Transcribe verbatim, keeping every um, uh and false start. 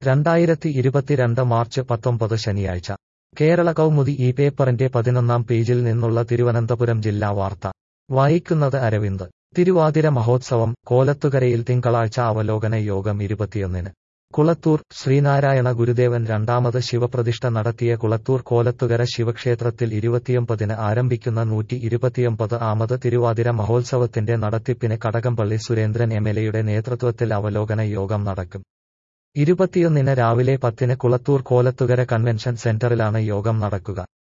രണ്ടായിരത്തി ഇരുപത്തിരണ്ട് മാർച്ച് പത്തൊമ്പത് ശനിയാഴ്ച കേരള കൗമുദി ഈ പേപ്പറിന്റെ പതിനൊന്നാം പേജിൽ നിന്നുള്ള തിരുവനന്തപുരം ജില്ലാ വാർത്ത വായിക്കുന്നത് അരവിന്ദ്. തിരുവാതിര മഹോത്സവം കോലത്തുകരയിൽ തിങ്കളാഴ്ച അവലോകന യോഗം ഇരുപത്തിയൊന്നിന്. കുളത്തൂർ ശ്രീനാരായണ ഗുരുദേവൻ രണ്ടാമത് ശിവപ്രതിഷ്ഠ നടത്തിയ കുളത്തൂർ കോലത്തുകര ശിവക്ഷേത്രത്തിൽ ഇരുപത്തിയൊമ്പതിന് ആരംഭിക്കുന്ന നൂറ്റി ഇരുപത്തിയൊമ്പത് ആമത് തിരുവാതിര മഹോത്സവത്തിന്റെ നടത്തിപ്പിന് കടകംപള്ളി സുരേന്ദ്രൻ എംഎൽഎയുടെ നേതൃത്വത്തിൽ അവലോകന യോഗം നടക്കും. ഇരുപത്തിയൊന്നിന് രാവിലെ പത്തിന് കുളത്തൂർ കോലത്തുകര കൺവെൻഷൻ സെന്ററിലാണ് യോഗം നടക്കുക.